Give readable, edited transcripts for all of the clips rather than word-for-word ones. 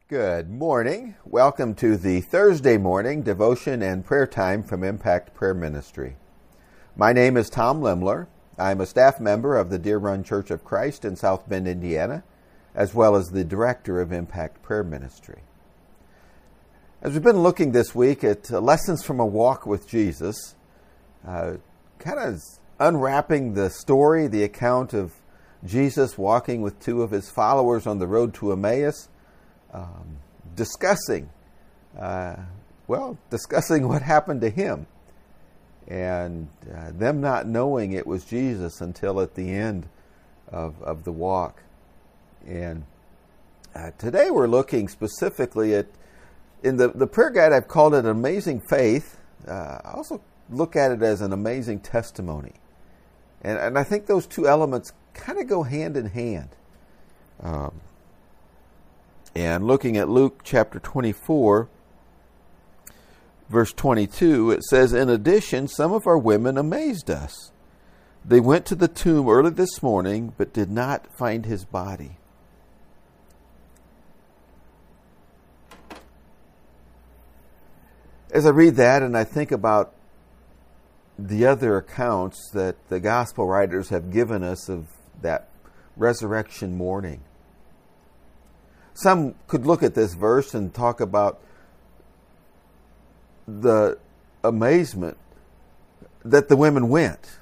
Good morning. Welcome to the Thursday morning devotion and prayer time from Impact Prayer Ministry. My name is Tom Limler. I'm a staff member of the Deer Run Church of Christ in South Bend, Indiana, as well as the director of Impact Prayer Ministry. As we've been looking this week at lessons from a walk with Jesus, kind of unwrapping the story, the account of Jesus walking with two of his followers on the road to Emmaus, discussing what happened to him, and them not knowing it was Jesus until at the end of the walk. And today we're looking specifically at, in the prayer guide, I've called it Amazing Faith. I also look at it as an amazing testimony. And I think those two elements kind of go hand in hand. And looking at Luke chapter 24, verse 22, it says, "In addition, some of our women amazed us. They went to the tomb early this morning, but did not find his body." As I read that and I think about the other accounts that the gospel writers have given us of that resurrection morning, some could look at this verse and talk about the amazement that the women went.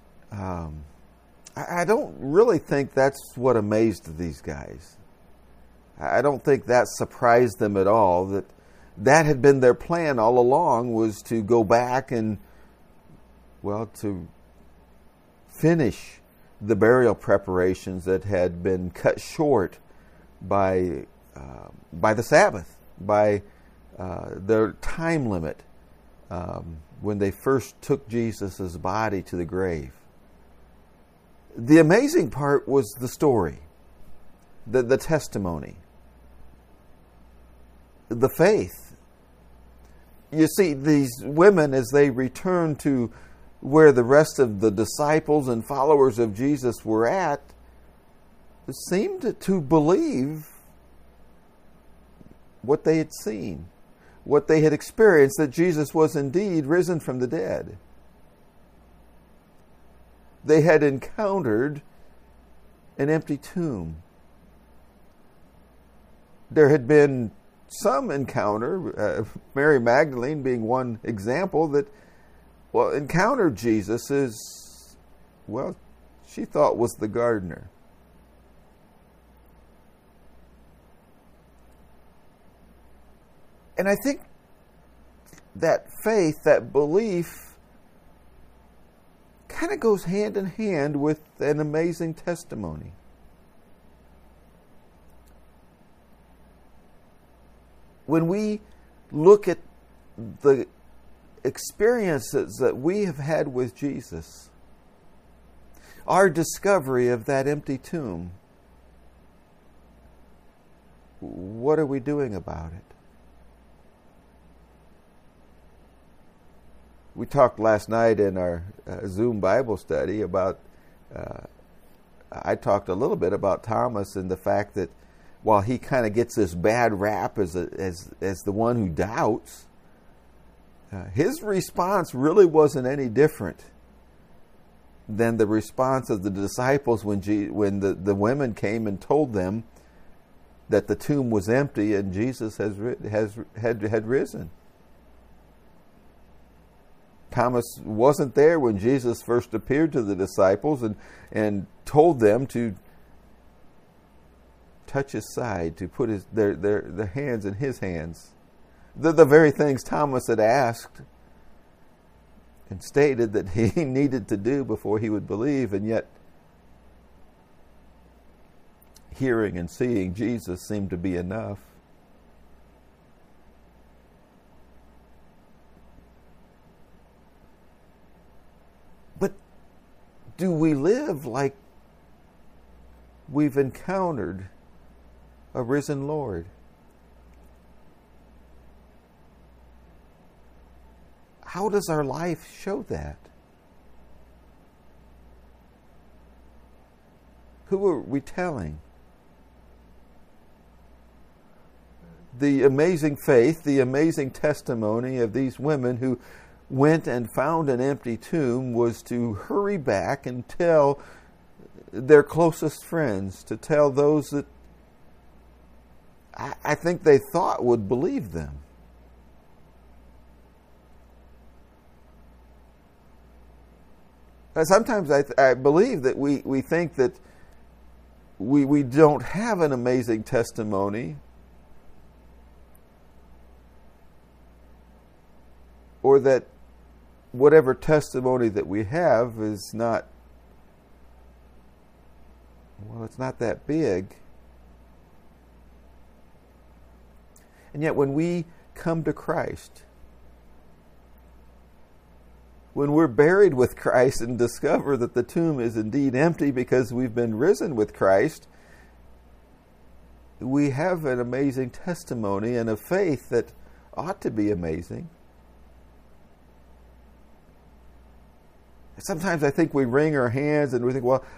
I don't really think that's what amazed these guys. I don't think that surprised them at all. That had been their plan all along, was to go back and, to finish the burial preparations that had been cut short by the Sabbath, by their time limit when they first took Jesus' body to the grave. The amazing part was the story, the testimony, the faith. You see, these women, as they returned to where the rest of the disciples and followers of Jesus were at, seemed to believe what they had seen, what they had experienced, that Jesus was indeed risen from the dead. They had encountered an empty tomb. There had been some encounter, Mary Magdalene being one example, that encountered Jesus as, she thought was the gardener. And I think that faith, that belief, kind of goes hand in hand with an amazing testimony. When we look at the experiences that we have had with Jesus, our discovery of that empty tomb, what are we doing about it? We talked last night in our Zoom Bible study about, I talked a little bit about Thomas and the fact that while he kind of gets this bad rap as the one who doubts, his response really wasn't any different than the response of the disciples when the women came and told them that the tomb was empty and Jesus had risen. Thomas wasn't there when Jesus first appeared to the disciples and told them to touch his side, to put their hands in his hands. The very things Thomas had asked and stated that he needed to do before he would believe, and yet hearing and seeing Jesus seemed to be enough. But do we live like we've encountered a risen Lord? How does our life show that? Who are we telling? the amazing faith, the amazing testimony of these women who went and found an empty tomb was to hurry back and tell their closest friends, to tell those that I think they thought would believe them. Sometimes I believe that we think that we don't have an amazing testimony, or that whatever testimony that we have is not, well, it's not that big. And yet when we come to Christ, when we're buried with Christ and discover that the tomb is indeed empty because we've been risen with Christ, we have an amazing testimony and a faith that ought to be amazing. Sometimes I think we wring our hands and we think, well,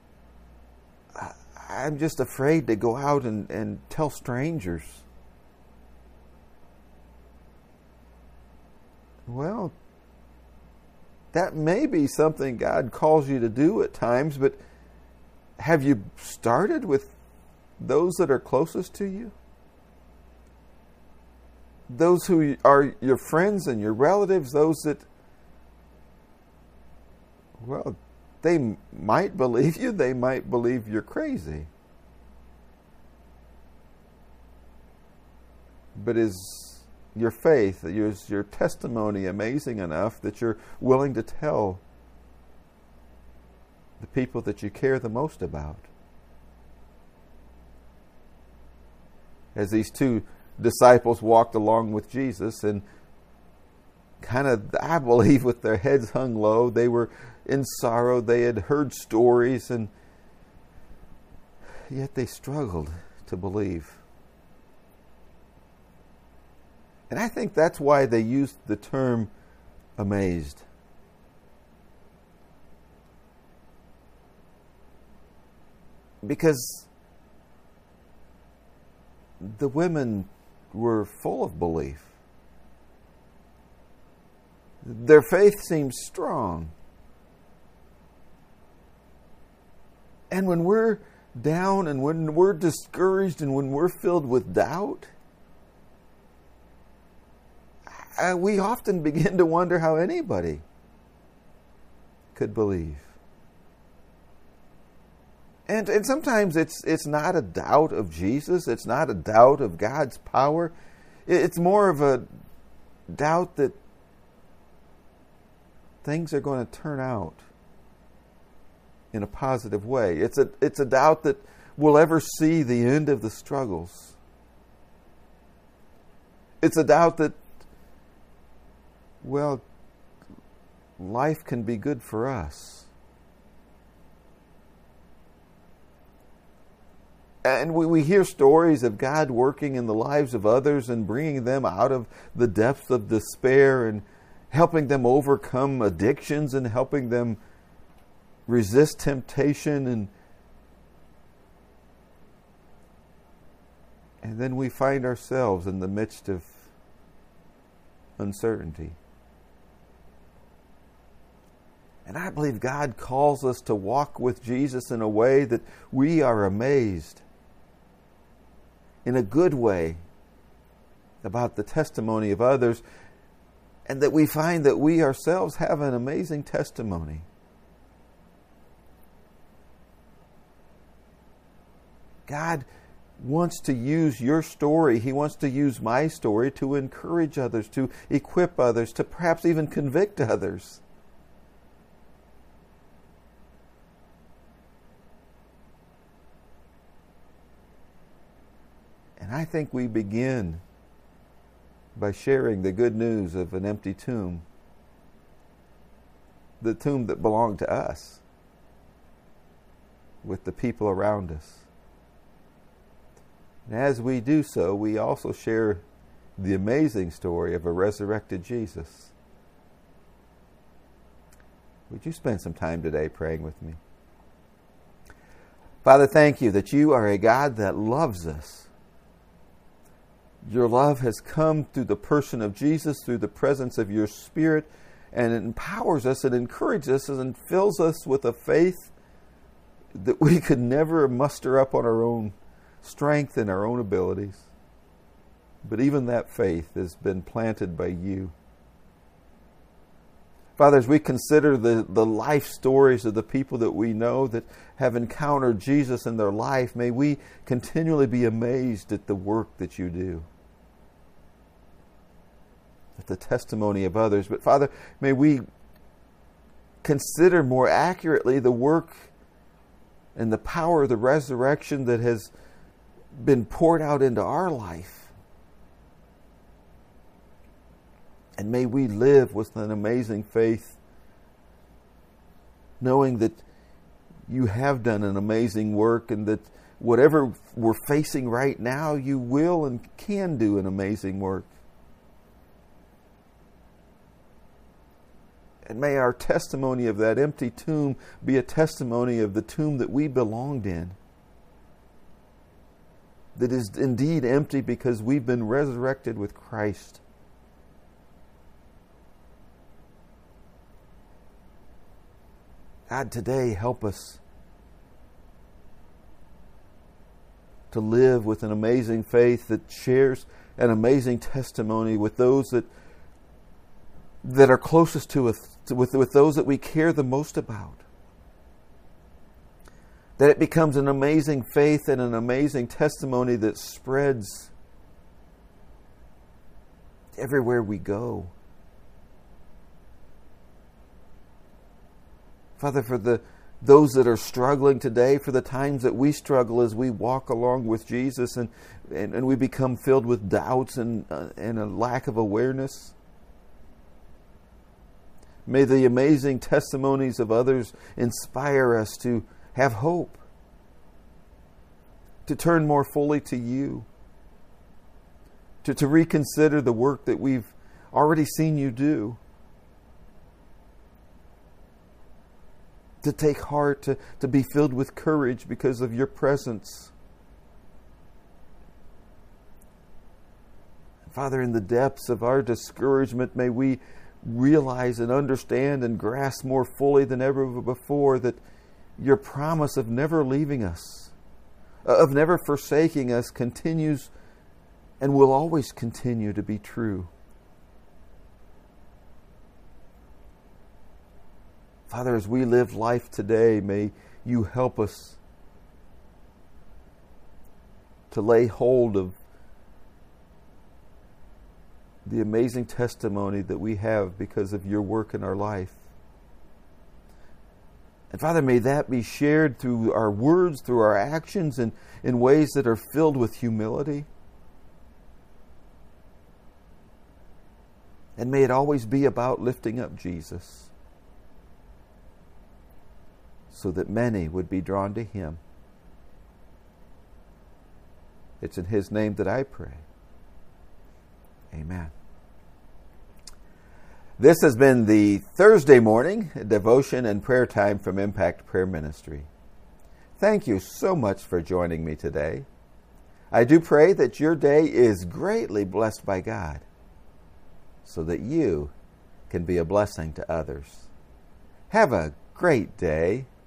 I'm just afraid to go out and tell strangers. Well, that may be something God calls you to do at times, but have you started with those that are closest to you? Those who are your friends and your relatives, those that, well, they might believe you, they might believe you're crazy. But is your faith, is your testimony amazing enough that you're willing to tell the people that you care the most about? As these two disciples walked along with Jesus and kind of, I believe, with their heads hung low, they were in sorrow, they had heard stories, and yet they struggled to believe. And I think that's why they used the term amazed. Because the women were full of belief. Their faith seemed strong. And when we're down and when we're discouraged and when we're filled with doubt, we often begin to wonder how anybody could believe. And sometimes it's not a doubt of Jesus. It's not a doubt of God's power. It's more of a doubt that things are going to turn out in a positive way. It's a doubt that we'll ever see the end of the struggles. It's a doubt that, well, life can be good for us. And we hear stories of God working in the lives of others and bringing them out of the depths of despair and helping them overcome addictions and helping them resist temptation. And then we find ourselves in the midst of uncertainty. And I believe God calls us to walk with Jesus in a way that we are amazed, in a good way, about the testimony of others, and that we find that we ourselves have an amazing testimony. God wants to use your story. He wants to use my story to encourage others, to equip others, to perhaps even convict others. And I think we begin by sharing the good news of an empty tomb, the tomb that belonged to us, with the people around us. And as we do so, we also share the amazing story of a resurrected Jesus. Would you spend some time today praying with me? Father, thank you that you are a God that loves us. Your love has come through the person of Jesus, through the presence of your Spirit, and it empowers us and encourages us and fills us with a faith that we could never muster up on our own strength and our own abilities. But even that faith has been planted by you. Father, as we consider the life stories of the people that we know that have encountered Jesus in their life, may we continually be amazed at the work that you do, at the testimony of others. But Father, may we consider more accurately the work and the power of the resurrection that has been poured out into our life. And may we live with an amazing faith, knowing that you have done an amazing work and that whatever we're facing right now, you will and can do an amazing work. And may our testimony of that empty tomb be a testimony of the tomb that we belonged in, that is indeed empty because we've been resurrected with Christ. God, today help us to live with an amazing faith that shares an amazing testimony with those that are closest to us, with those that we care the most about. That it becomes an amazing faith and an amazing testimony that spreads everywhere we go. Father, for those that are struggling today, for the times that we struggle as we walk along with Jesus and we become filled with doubts and a lack of awareness, may the amazing testimonies of others inspire us to have hope, to turn more fully to you, to reconsider the work that we've already seen you do, to take heart, to be filled with courage because of your presence. Father, in the depths of our discouragement, may we realize and understand and grasp more fully than ever before that your promise of never leaving us, of never forsaking us, continues and will always continue to be true. Father, as we live life today, may you help us to lay hold of the amazing testimony that we have because of your work in our life. And Father, may that be shared through our words, through our actions, and in ways that are filled with humility. And may it always be about lifting up Jesus, so that many would be drawn to him. It's in his name that I pray. Amen. This has been the Thursday morning devotion and prayer time from Impact Prayer Ministry. Thank you so much for joining me today. I do pray that your day is greatly blessed by God, so that you can be a blessing to others. Have a great day.